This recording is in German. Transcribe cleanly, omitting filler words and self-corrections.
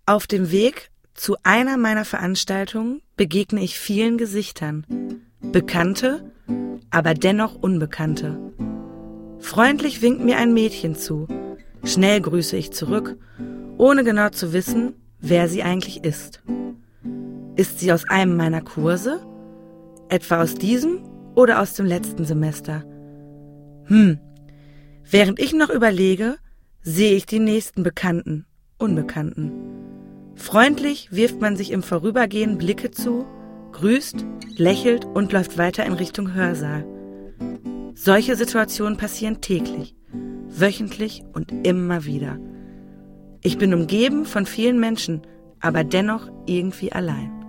Auf dem Weg zu einer meiner Veranstaltungen begegne ich vielen Gesichtern. Bekannte, aber dennoch Unbekannte. Freundlich winkt mir ein Mädchen zu. Schnell grüße ich zurück, ohne genau zu wissen, wer sie eigentlich ist. Ist sie aus einem meiner Kurse? Etwa aus diesem oder aus dem letzten Semester? Während ich noch überlege, sehe ich die nächsten Bekannten, Unbekannten. Freundlich wirft man sich im Vorübergehen Blicke zu, grüßt, lächelt und läuft weiter in Richtung Hörsaal. Solche Situationen passieren täglich, wöchentlich und immer wieder. Ich bin umgeben von vielen Menschen, aber dennoch irgendwie allein.